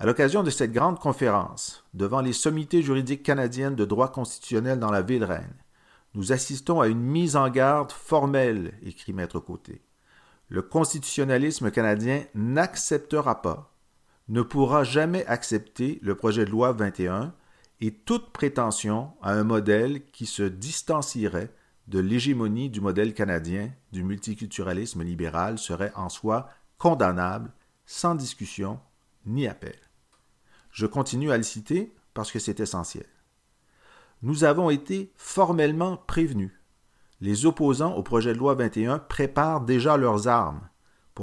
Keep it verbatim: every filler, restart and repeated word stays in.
À l'occasion de cette grande conférence, devant les sommités juridiques canadiennes de droit constitutionnel dans la ville reine, nous assistons à une mise en garde formelle, écrit Maître Côté. Le constitutionnalisme canadien n'acceptera pas, ne pourra jamais accepter le projet de loi vingt et un et toute prétention à un modèle qui se distancierait de l'hégémonie du modèle canadien du multiculturalisme libéral serait en soi condamnable, sans discussion ni appel. Je continue à le citer parce que c'est essentiel. Nous avons été formellement prévenus. Les opposants au projet de loi vingt et un préparent déjà leurs armes.